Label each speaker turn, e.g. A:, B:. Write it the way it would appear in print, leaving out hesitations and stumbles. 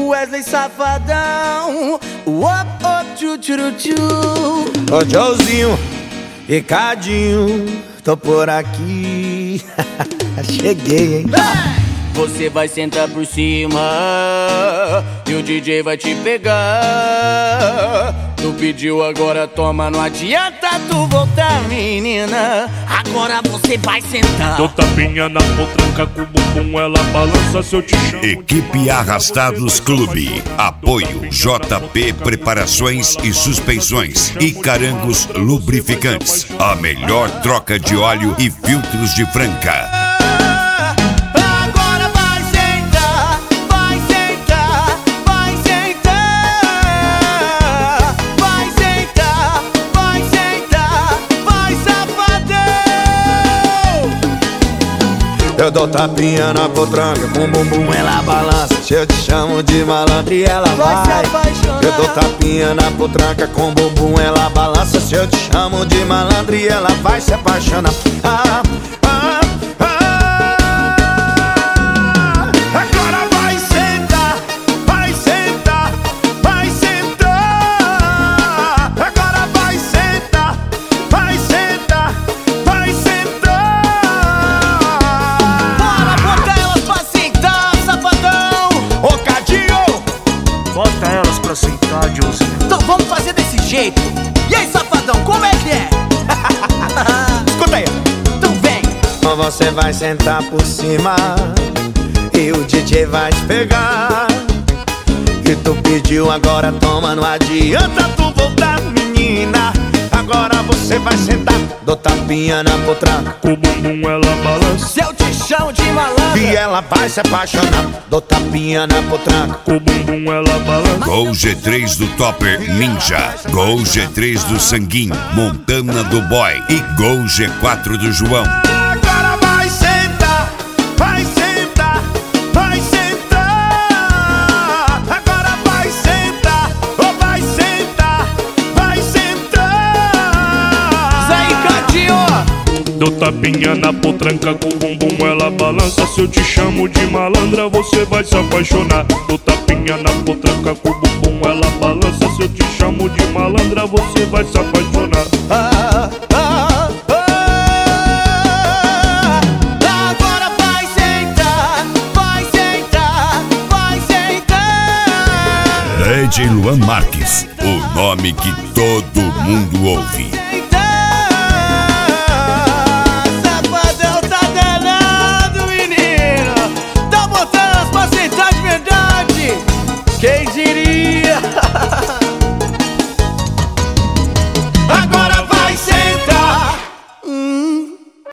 A: Wesley Safadão. Tchu, tchu, tchu.
B: Ô Joãozinho, Ricardinho, tô por aqui. Cheguei, hein?
A: Você vai sentar por cima e o DJ vai te pegar. Tu pediu, agora toma, não adianta tu voltar, menina. Agora você vai sentar.
C: Dou tapinha na potranca com o bumbum, ela balança se eu te chamo.
D: Equipe Arrastados Clube. Apoio JP Preparações e Suspensões e Carangos Lubrificantes. A melhor troca de óleo e filtros de Franca.
B: Eu dou tapinha na potranca, com bumbum ela balança. Se eu te chamo de malandro e ela vai. Eu dou tapinha na potranca, com bumbum ela balança. Se eu te chamo de malandro e ela vai se apaixonar. Agora vai sentar, vai sentar, vai sentar. Agora vai sentar, vai sentar, vai sentar.
C: Bota elas pra sentar, Joãozinho.
A: Então vamos fazer desse jeito. E aí, Safadão, como é que é?
B: Escuta aí.
A: Então vem.
B: Você vai sentar por cima e o DJ vai te pegar. E tu pediu, agora toma, não adianta tu voltar, menina. Agora você vai sentar. Dou tapinha na potranca,
C: Com o bumbum ela balança.
A: Se eu te chamo de malandro
B: e ela vai se apaixonar. Dou tapinha na potranca.
C: Com o bumbum ela balança.
D: Gol G3 do Topper Ninja. Gol G3 do Sanguinho. Montana do Boy. E Gol G4 do João.
B: Agora vai sentar, vai sentar, vai sentar. Agora vai sentar, vai sentar, vai sentar.
A: Zé Ricardinho.
C: Dou tapinha na potranca, com o bumbum ela balança. Se eu te chamo de malandra, você vai se apaixonar. Dou tapinha na potranca, com o bumbum ela balança. Se eu te chamo de malandra, você vai se apaixonar.
A: Agora vai sentar, vai sentar, vai sentar.
D: DJ Luan Marques. O nome que todo mundo ouve.
A: Safadão tá danado, menino. Tá botando as pra sentar de verdade. Quem diria?